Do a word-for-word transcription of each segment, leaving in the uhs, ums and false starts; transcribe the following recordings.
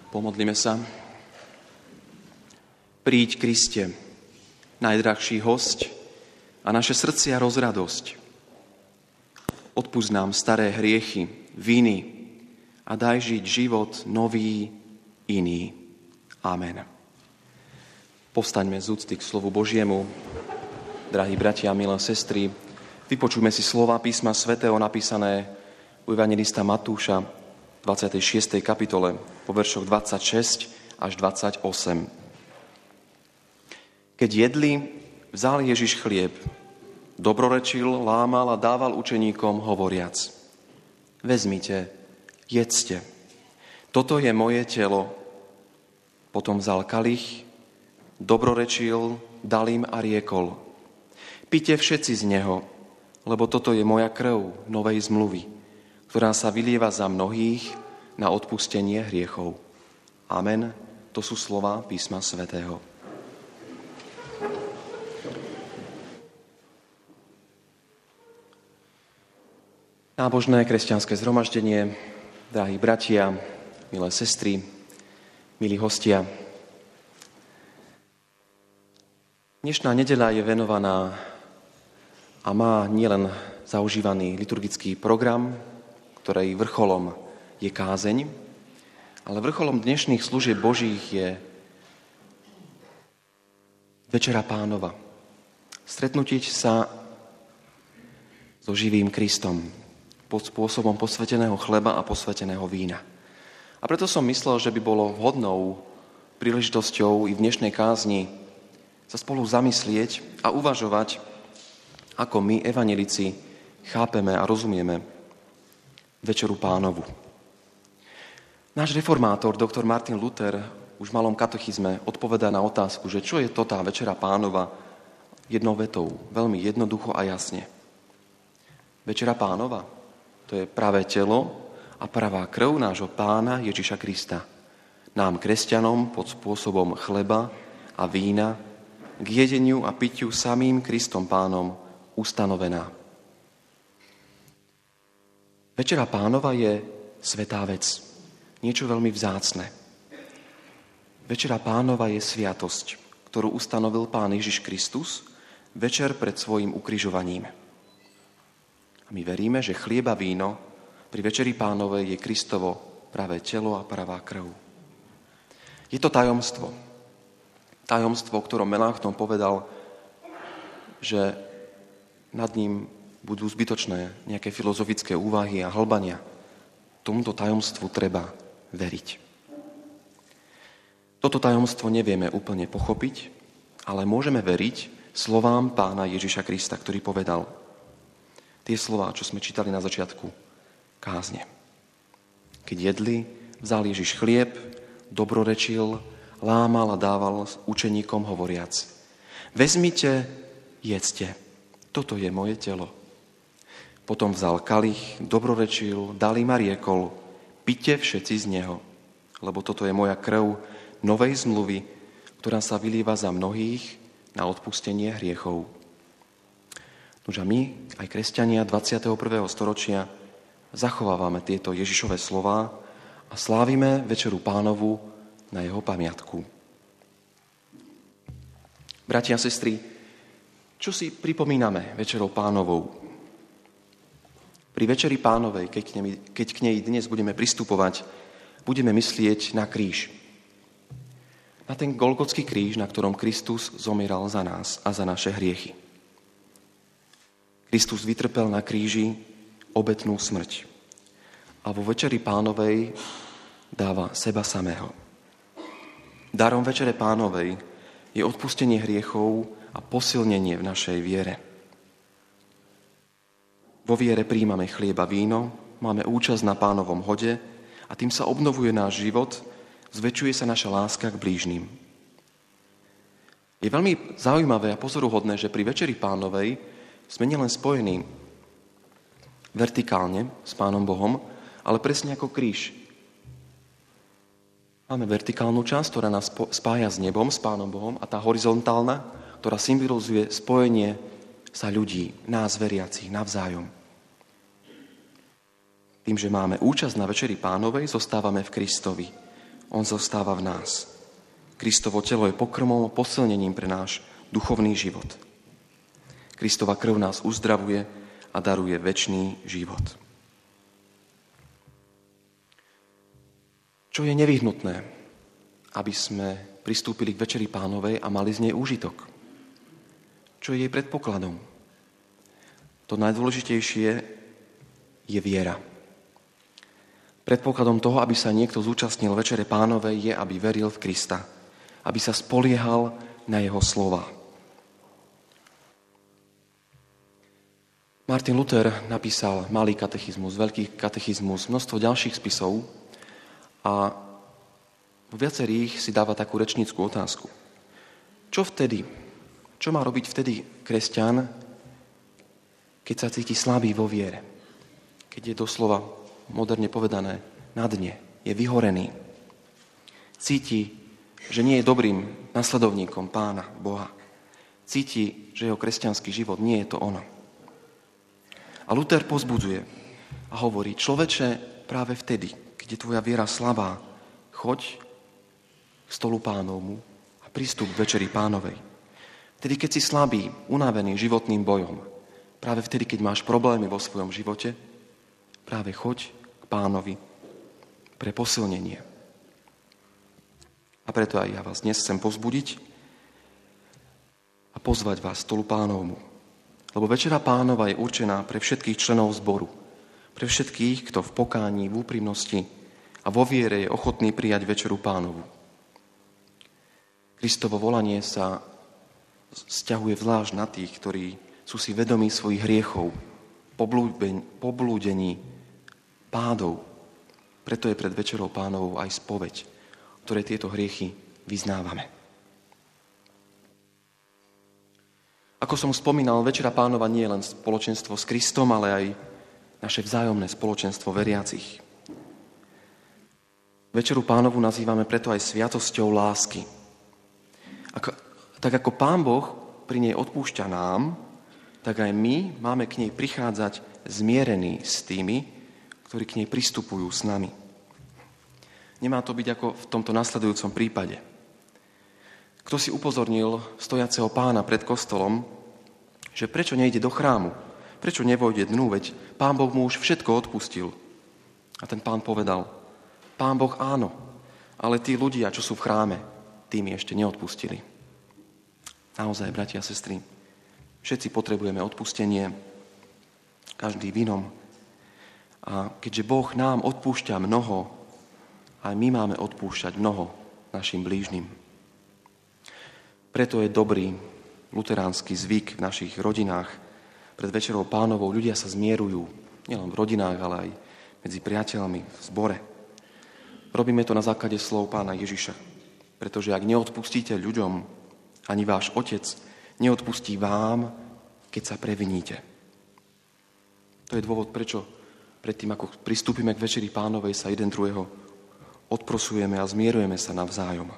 Pomodlíme sa. Príď, Kriste, najdrahší hosť, a naše srdcia rozradosť. Odpusť nám staré hriechy, viny a daj žiť život nový, iný. Amen. Povstaňme z úcty k slovu Božiemu. Drahí bratia, milé sestry, vypočujme si slova písma svätého napísané u evanjelista Matúša v dvadsiatej šiestej kapitole po veršoch dvadsaťšesť až dvadsaťosem. Keď jedli, vzal Ježiš chlieb, dobrorečil, lámal a dával učeníkom hovoriac: Vezmite, jedzte, toto je moje telo. Potom vzal kalich, dobrorečil, dal im a riekol: Pite všetci z neho, lebo toto je moja krv novej zmluvy, ktorá sa vylieva za mnohých na odpustenie hriechov. Amen. To sú slova písma svätého. Nábožné kresťanské zhromaždenie, drahí bratia, milé sestry, milí hostia. Dnešná nedeľa je venovaná a má nielen zaužívaný liturgický program, ktorej vrcholom je kázeň, ale vrcholom dnešných služieb Božích je Večera Pánova. Stretnúť sa so živým Kristom pod spôsobom posväteného chleba a posväteného vína. A preto som myslel, že by bolo vhodnou príležitosťou i v dnešnej kázni sa spolu zamyslieť a uvažovať, ako my, evanjelici, chápeme a rozumieme Večeru Pánovu. Náš reformátor, doktor Martin Luther, už v malom katechizme odpovedá na otázku, že čo je to tá Večera Pánova, jednou vetou, veľmi jednoducho a jasne. Večera Pánova, to je pravé telo a pravá krv nášho Pána Ježiša Krista. Nám, kresťanom, pod spôsobom chleba a vína, k jedeniu a pitiu samým Kristom Pánom ustanovená. Večera Pánova je svätá vec, niečo veľmi vzácne. Večera Pánova je sviatosť, ktorú ustanovil Pán Ježiš Kristus večer pred svojím ukrižovaním. A my veríme, že chlieb a víno pri Večeri Pánovej je Kristovo pravé telo a pravá krv. Je to tajomstvo. Tajomstvo, o ktorom Melanchthon povedal, že nad ním budú zbytočné nejaké filozofické úvahy a hlbania. Tomuto tajomstvu treba veriť. Toto tajomstvo nevieme úplne pochopiť, ale môžeme veriť slovám Pána Ježiša Krista, ktorý povedal tie slová, čo sme čítali na začiatku kázne. Keď jedli, vzal Ježiš chlieb, dobrorečil, lámal a dával učeníkom hovoriac: Vezmite, jedzte, toto je moje telo. Potom vzal kalich, dobrorečil, dal im a riekol: Pite všetci z neho, lebo toto je moja krv novej zmluvy, ktorá sa vylieva za mnohých na odpustenie hriechov. Nože my, aj kresťania dvadsiateho prvého storočia, zachovávame tieto Ježišove slová a slávime Večeru Pánovu na jeho pamiatku. Bratia a sestry, čo si pripomíname Večerou Pánovou? Pri Večeri Pánovej, keď k nej, keď k nej dnes budeme pristupovať, budeme myslieť na kríž. Na ten Golgotský kríž, na ktorom Kristus zomieral za nás a za naše hriechy. Kristus vytrpel na kríži obetnú smrť a vo Večeri Pánovej dáva seba samého. Darom Večere Pánovej je odpustenie hriechov a posilnenie v našej viere. Vo viere príjmame chlieb a víno, máme účasť na Pánovom hode a tým sa obnovuje náš život, zväčšuje sa naša láska k blížnym. Je veľmi zaujímavé a pozoruhodné, že pri Večeri Pánovej sme nielen spojení vertikálne s Pánom Bohom, ale presne ako kríž. Máme vertikálnu časť, ktorá nás spája s nebom, s Pánom Bohom, a tá horizontálna, ktorá symbolizuje spojenie sa ľudí, nás veriacich, navzájom. Tým, že máme účasť na Večeri Pánovej, zostávame v Kristovi. on zostáva v nás. Kristovo telo je pokrmom a posilnením pre náš duchovný život. Kristova krv nás uzdravuje a daruje večný život. Čo je nevyhnutné, aby sme pristúpili k Večeri Pánovej a mali z nej úžitok? Čo je jej predpokladom? To najdôležitejšie je viera. Predpokladom toho, aby sa niekto zúčastnil Večere Pánovej, je, aby veril v Krista, aby sa spoliehal na jeho slova. Martin Luther napísal malý katechizmus, veľký katechizmus, množstvo ďalších spisov a vo viacerých si dáva takú rečnícku otázku. Čo vtedy? Čo má robiť vtedy kresťan, keď sa cíti slabý vo viere? Keď je doslova, moderne povedané, na dne, je vyhorený. Cíti, že nie je dobrým nasledovníkom Pána Boha. Cíti, že jeho kresťanský život nie je to ono. A Luther pozbudzuje a hovorí, človeče, práve vtedy, keď je tvoja viera slabá, choď k stolu Pánovmu a prístup k Večeri Pánovej. Vtedy, keď si slabý, unavený životným bojom, práve vtedy, keď máš problémy vo svojom živote, práve choď k Pánovi pre posilnenie. A preto aj ja vás dnes chcem povzbudiť a pozvať vás stolu Pánovmu. Lebo Večera Pánova je určená pre všetkých členov zboru, pre všetkých, kto v pokání, v úprimnosti a vo viere je ochotný prijať Večeru Pánovu. Kristovo volanie sa sťahuje zvlášť na tých, ktorí sú si vedomí svojich hriechov, poblúdení, pádov. Preto je pred Večerou Pánovou aj spoveď, ktorej tieto hriechy vyznávame. Ako som spomínal, Večera Pánova nie je len spoločenstvo s Kristom, ale aj naše vzájomné spoločenstvo veriacich. Večeru Pánovu nazývame preto aj sviatosťou lásky. Ako, tak ako Pán Boh pri nej odpúšťa nám, tak aj my máme k nej prichádzať zmierení s tými, ktorí k nej pristupujú s nami. Nemá to byť ako v tomto nasledujúcom prípade. Kto si upozornil stojaceho Pána pred kostolom, že prečo nejde do chrámu, prečo nevojde dnu, veď Pán Boh mu už všetko odpustil. A ten Pán povedal, Pán Boh áno, ale tí ľudia, čo sú v chráme, tí mi ešte neodpustili. Naozaj, bratia a sestry, všetci potrebujeme odpustenie, každý v inom. A keďže Boh nám odpúšťa mnoho, aj my máme odpúšťať mnoho našim blížnym. Preto je dobrý luteránsky zvyk v našich rodinách. Pred Večerou Pánovou ľudia sa zmierujú, nielen v rodinách, ale aj medzi priateľmi v zbore. Robíme to na základe slov Pána Ježiša, pretože ak neodpustíte ľuďom, ani váš Otec neodpustí vám, keď sa previníte. To je dôvod, prečo predtým, ako pristúpime k Večeri Pánovej, sa jeden druhého odprosujeme a zmierujeme sa navzájom.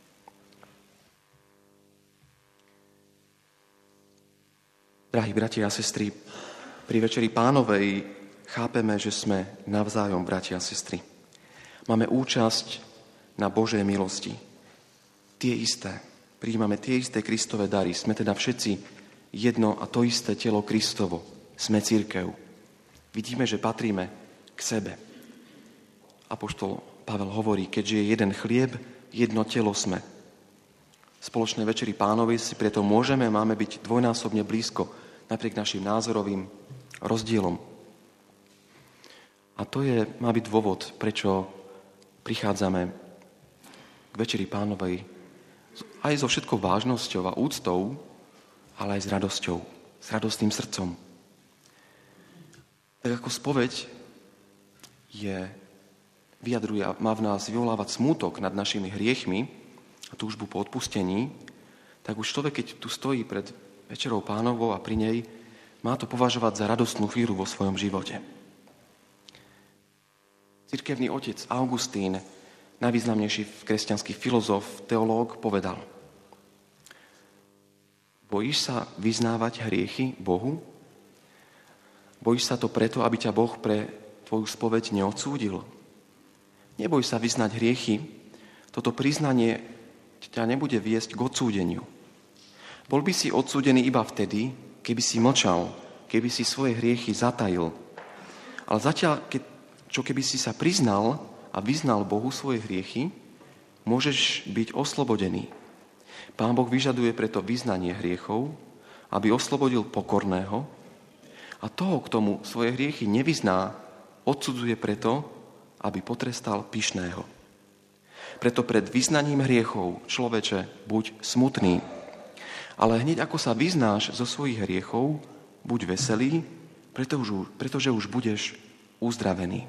Drahí bratia a sestry, pri Večeri Pánovej chápeme, že sme navzájom bratia a sestry. Máme účasť na Božej milosti. Tie isté. Prijímame tie isté Kristove dary. Sme teda všetci jedno a to isté telo Kristovo. Sme cirkev. Vidíme, že patríme k sebe. Apoštol Pavel hovorí, keďže je jeden chlieb, jedno telo sme. V spoločnej Večeri Pánovej si preto môžeme, máme byť dvojnásobne blízko napriek našim názorovým rozdielom. A to je, má byť dôvod, prečo prichádzame k Večeri Pánovej aj so všetkou vážnosťou a úctou, ale aj s radosťou, s radostným srdcom. Tak ako spoveď je, vyjadruje a má v nás vyvolávať smútok nad našimi hriechmi a túžbu po odpustení, tak už človek, keď tu stojí pred Večerou Pánovou a pri nej, má to považovať za radostnú chvíľu vo svojom živote. Cirkevný otec Augustín, najvýznamnejší kresťanský filozof, teológ, povedal: Bojíš sa vyznávať hriechy Bohu? Bojíš sa to preto, aby ťa Boh pre tvoju spoveď neodsúdil? Neboj sa vyznať hriechy, Toto priznanie ťa nebude viesť k odsúdeniu. Bol by si odsúdený iba vtedy, keby si mlčal, keby si svoje hriechy zatajil. Ale zatiaľ, keď, čo keby si sa priznal a vyznal Bohu svoje hriechy, môžeš byť oslobodený. Pán Boh vyžaduje preto vyznanie hriechov, aby oslobodil pokorného, a toho, k tomu svoje hriechy nevyzná, odsudzuje preto, aby potrestal pyšného. Preto pred vyznaním hriechov, človeče, buď smutný, ale hneď ako sa vyznáš zo svojich hriechov, buď veselý, pretože už budeš uzdravený.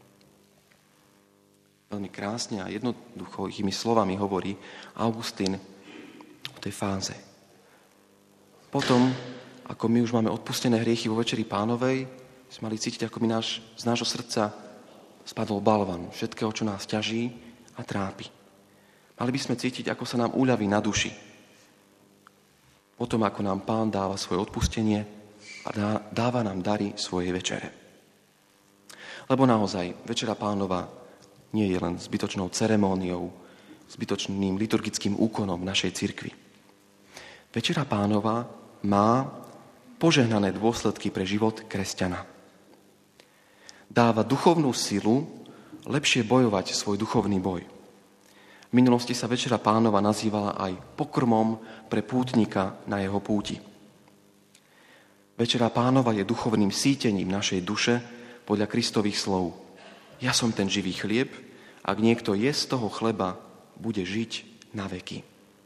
Veľmi krásne a jednoducho ich slovami hovorí Augustín o tej fáze. Potom, ako my už máme odpustené hriechy vo Večeri Pánovej, sme mali cítiť, ako mi náš, z nášho srdca spadol balvan všetkého, čo nás ťaží a trápi. Mali by sme cítiť, ako sa nám uľaví na duši. Potom, ako nám Pán dáva svoje odpustenie a dá, dáva nám dary svojej večere. Lebo naozaj, Večera Pánova nie je len zbytočnou ceremóniou, zbytočným liturgickým úkonom našej cirkvi. Večera Pánova má požehnané dôsledky pre život kresťana. Dáva duchovnú silu lepšie bojovať svoj duchovný boj. V minulosti sa Večera Pánova nazývala aj pokrmom pre pútnika na jeho púti. Večera Pánova je duchovným sítením našej duše podľa Kristových slov. Ja som ten živý chlieb, ak niekto je z toho chleba, bude žiť na veky.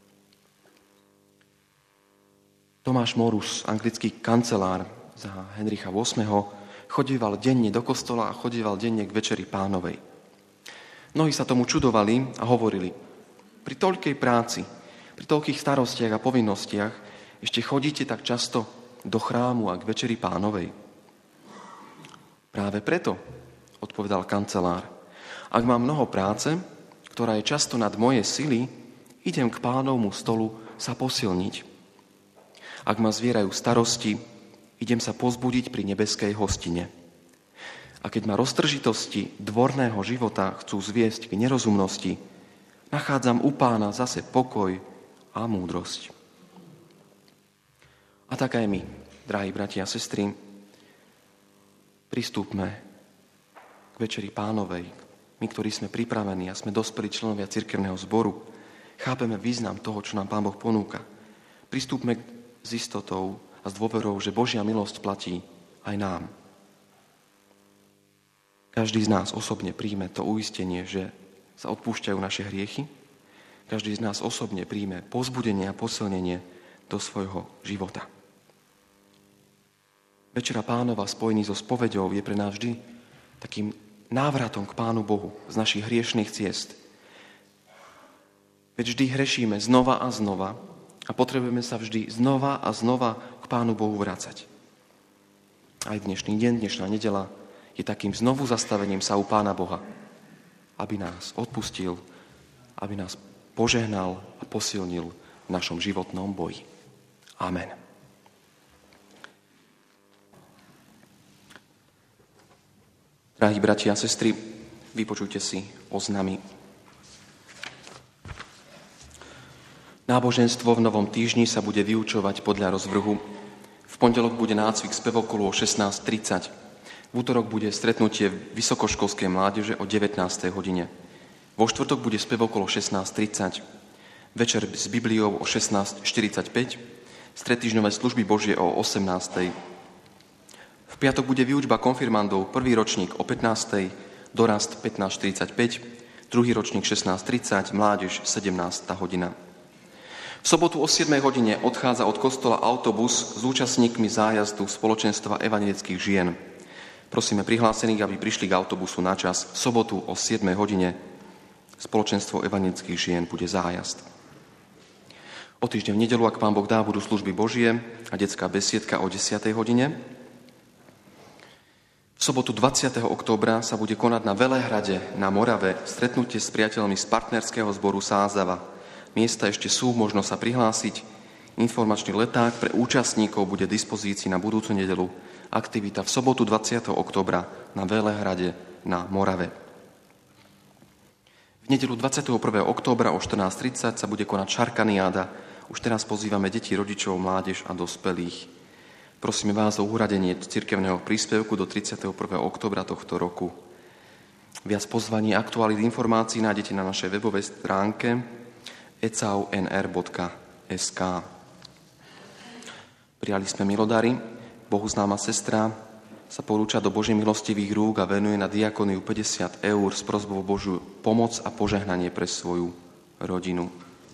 Tomáš Morus, anglický kancelár za Henricha ôsmeho, chodieval denne do kostola a chodieval denne k Večeri Pánovej. Mnohí sa tomu čudovali a hovorili, pri toľkej práci, pri toľkých starostiach a povinnostiach ešte chodíte tak často do chrámu a k Večeri Pánovej. Práve preto, odpovedal kancelár, ak mám mnoho práce, ktorá je často nad moje sily, idem k Pánovmu stolu sa posilniť. Ak ma zvierajú starosti, idem sa pozbudiť pri nebeskej hostine. A keď ma roztržitosti dvorného života chcú zviesť k nerozumnosti, nachádzam u Pána zase pokoj a múdrosť. A tak aj my, drahí bratia a sestry, pristúpme k Večeri Pánovej. My, ktorí sme pripravení a sme dospelí členovia cirkevného zboru, chápeme význam toho, čo nám Pán Boh ponúka. Pristúpme s istotou a s dôverou, že Božia milosť platí aj nám. Každý z nás osobne príjme to uistenie, že sa odpúšťajú naše hriechy. Každý z nás osobne príjme povzbudenie a posilnenie do svojho života. Večera Pánova spojený so spoveďou je pre nás vždy takým návratom k Pánu Bohu z našich hriešných ciest. Veď vždy hrešíme znova a znova a potrebujeme sa vždy znova a znova k Pánu Bohu vracať. Aj dnešný deň, dnešná nedeľa je takým znovu zastavením sa u Pána Boha, aby nás odpustil, aby nás požehnal a posilnil v našom životnom boji. Amen. Drahí bratia a sestry, vypočujte si oznamy. Náboženstvo v novom týždni sa bude vyučovať podľa rozvrhu. V pondelok bude nácvik spevokolu o šestnásť tridsať. V útorok bude stretnutie vysokoškolskej mládeže o devätnástej hodine. Vo štvrtok bude spevokolo o šestnásť tridsať. Večer s Bibliou o šestnásť štyridsaťpäť. Stretýždňové služby Božie o osemnástej. V piatok bude výučba konfirmandov, prvý ročník o pätnástej, dorast pätnásť štyridsaťpäť, druhý ročník šestnásť tridsať, mládež sedemnásta hodina. V sobotu o siedmej hodine odchádza od kostola autobus s účastníkmi zájazdu spoločenstva evanjelických žien. Prosíme prihlásených, aby prišli k autobusu na čas. V sobotu o siedmej hodine spoločenstvo evanjelických žien bude zájazd. O týždeň v nedeľu, ak Pán Boh dá, budú služby Božie a detská besiedka o desiatej hodine. V sobotu dvadsiateho októbra sa bude konať na Velehrade na Morave stretnutie s priateľmi z partnerského zboru Sázava. Miesta ešte sú, možno sa prihlásiť. Informačný leták pre účastníkov bude v dispozícii na budúcu nedeľu. Aktivita v sobotu dvadsiateho októbra na Velehrade na Morave. V nedeľu dvadsiateho prvého októbra o štrnásť tridsať sa bude konať šarkaniáda. Už teraz pozývame deti, rodičov, mládež a dospelých. Prosíme vás o uhradenie cirkevného príspevku do tridsiateho prvého októbra tohto roku. Viac pozvaní a aktuálnych informácií nájdete na našej webovej stránke e c a u n r bodka es ka. Prijali sme milodary. Bohuznáma sestra sa porúča do Božej milostivých rúk a venuje na diakoniu päťdesiat eur s prosbou Božiu pomoc a požehnanie pre svoju rodinu.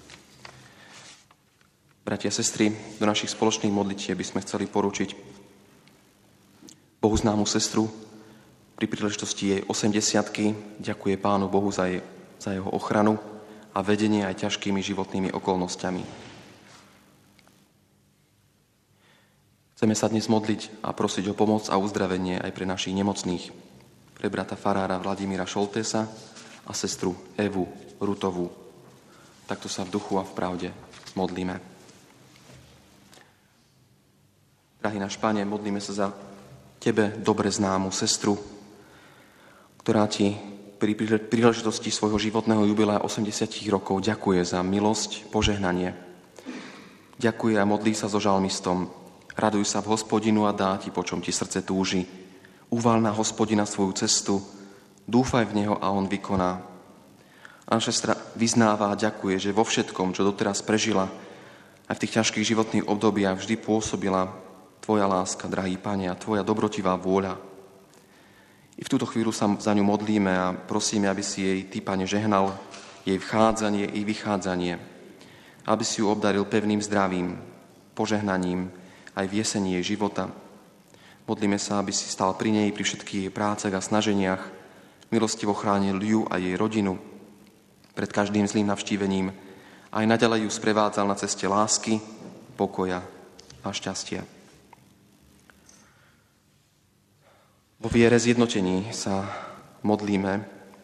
Bratia a sestry, do našich spoločných modlitieb by sme chceli porúčiť bohuznámu sestru pri príležitosti jej osemdesiatky. Ďakuje Pánu Bohu za, jej, za jeho ochranu a vedenie aj ťažkými životnými okolnostiami. Chceme sa dnes modliť a prosiť o pomoc a uzdravenie aj pre našich nemocných, pre brata farára Vladimíra Šoltésa a sestru Evu Rutovú. Takto sa v duchu a v pravde modlíme. Drahý náš Pane, modlíme sa za Tebe dobre známu sestru, ktorá Ti pri príležitosti svojho životného jubilea osemdesiat rokov ďakuje za milosť, požehnanie. Ďakuje a modlí sa so žalmistom. Raduj sa v Hospodinu a dá ti, po čom ti srdce túži. Uval na Hospodina svoju cestu, dúfaj v Neho a On vykoná. A naša sestra vyznáva a ďakuje, že vo všetkom, čo doteraz prežila, aj v tých ťažkých životných obdobiach vždy pôsobila Tvoja láska, drahý Pane, a Tvoja dobrotivá vôľa. I v túto chvíľu sa za ňu modlíme a prosíme, aby si jej Ty, Pane, žehnal, jej vchádzanie i vychádzanie, aby si ju obdaril pevným zdravím, požehnaním, aj v jeseni jej života. Modlíme sa, aby si stal pri nej, pri všetkých jej prácach a snaženiach, milostivo chránil ju a jej rodinu pred každým zlým navštívením a aj naďalej ju sprevádzal na ceste lásky, pokoja a šťastia. Vo viere zjednotení sa modlíme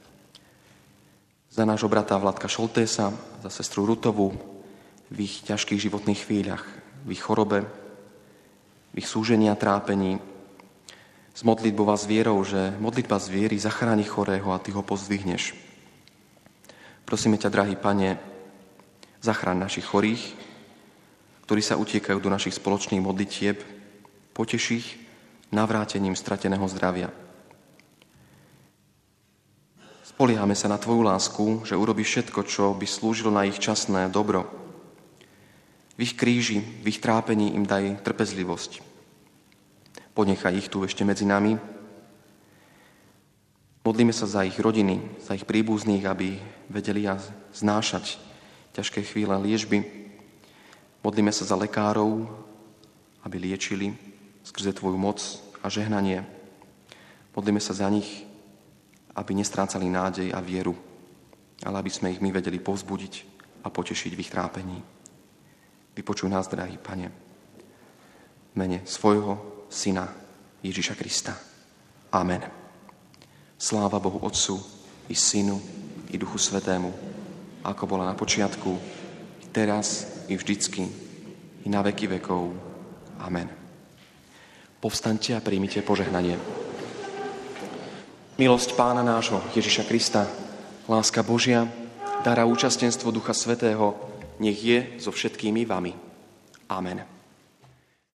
za nášho brata Vladka Šoltésa, za sestru Rutovú v ich ťažkých životných chvíľach, v ich chorobe, v ich súžení a trápení, s modlitbou a s vierou, že modlitba z viery zachráni chorého a Ty ho pozdvihneš. Prosíme ťa, drahý Pane, zachráň našich chorých, ktorí sa utiekajú do našich spoločných modlitieb, poteš ich navrátením strateného zdravia. Spoliehame sa na Tvoju lásku, že urobíš všetko, čo by slúžilo na ich časné dobro. V ich kríži, v ich trápení im daj trpezlivosť. Ponechaj ich tu ešte medzi nami. Modlíme sa za ich rodiny, za ich príbuzných, aby vedeli znášať ťažké chvíle liečby. Modlíme sa za lekárov, aby liečili skrze Tvoju moc a žehnanie. Modlíme sa za nich, aby nestrácali nádej a vieru, ale aby sme ich my vedeli povzbudiť a potešiť v ich trápení. Vypočuj nás, drahý Pane, v mene svojho Syna Ježiša Krista. Amen. Sláva Bohu Otcu i Synu i Duchu Svätému, ako bola na počiatku, i teraz, i vždycky, i na veky vekov. Amen. Povstaňte a príjmite požehnanie. Milosť Pána nášho Ježiša Krista, láska Božia, dar a účastenstvo Ducha Svätého, nech je so všetkými vami. Amen.